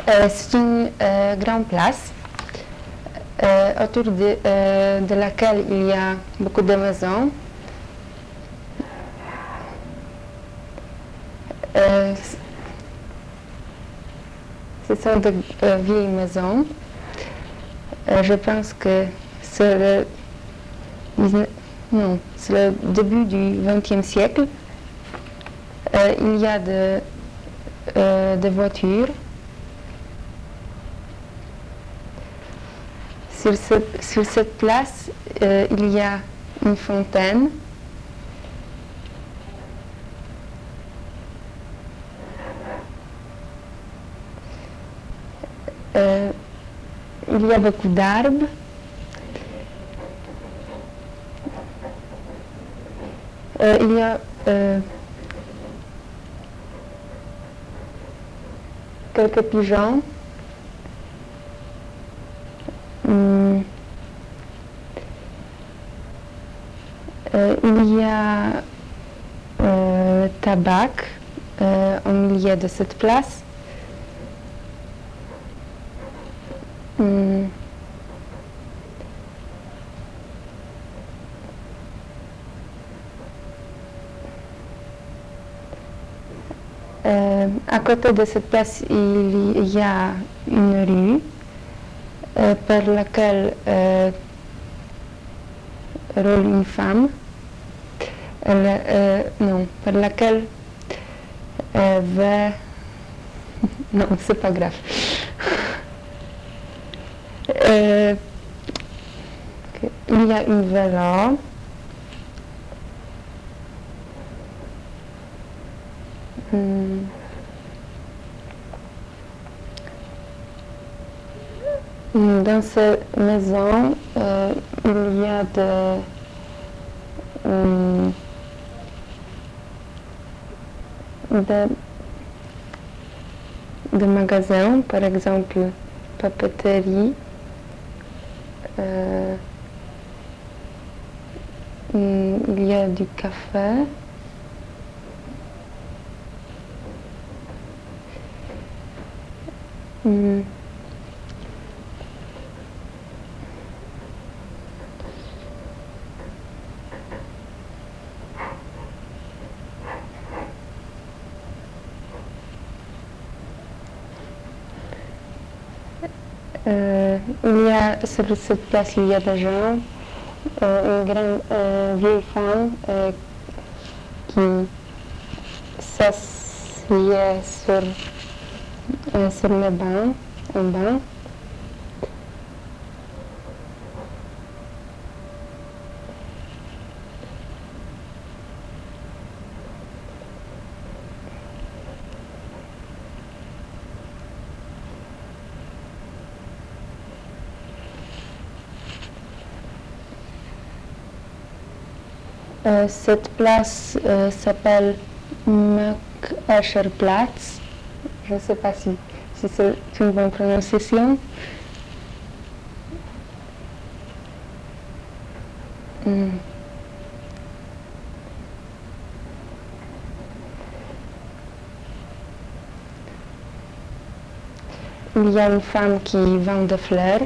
C'est une grande place autour de laquelle il y a beaucoup de maisons. Ce sont de vieilles maisons. Je pense que c'est c'est le début du XXe siècle. Il y a des voitures. Sur cette place, il y a une fontaine. Il y a beaucoup d'arbres. Il y a quelques pigeons. Il y a le tabac au milieu de cette place. À côté de cette place, il y a une rue par laquelle roule une femme. Non, par laquelle va... Non, c'est pas grave. Il y a une vélo. Dans cette maison, il y a des magasins, par exemple papeterie. Il y a du café. Il y a sur cette place, il y a des gens, une grande vieille femme qui s'assied sur le banc, en bas. Cette place s'appelle MacAsherplatz. Je ne sais pas si c'est une bonne prononciation. Il y a une femme qui vend des fleurs.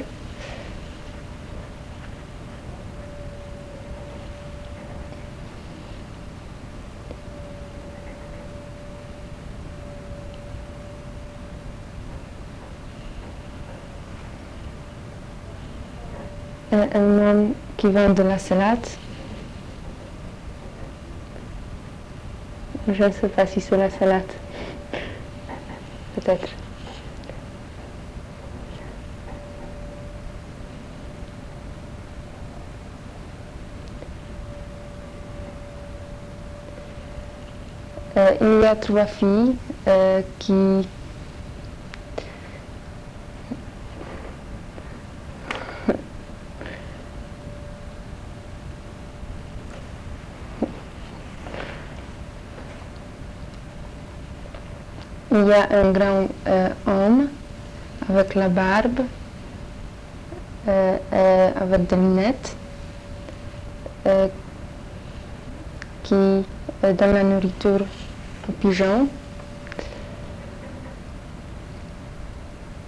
Un homme qui vend de la salade. Je ne sais pas si c'est la salade. Peut-être. Il y a 3 filles qui il y a un grand homme avec la barbe, avec des lunettes, qui donne la nourriture aux pigeons.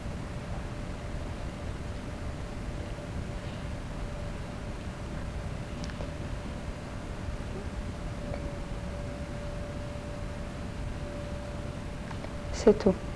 c'est tout.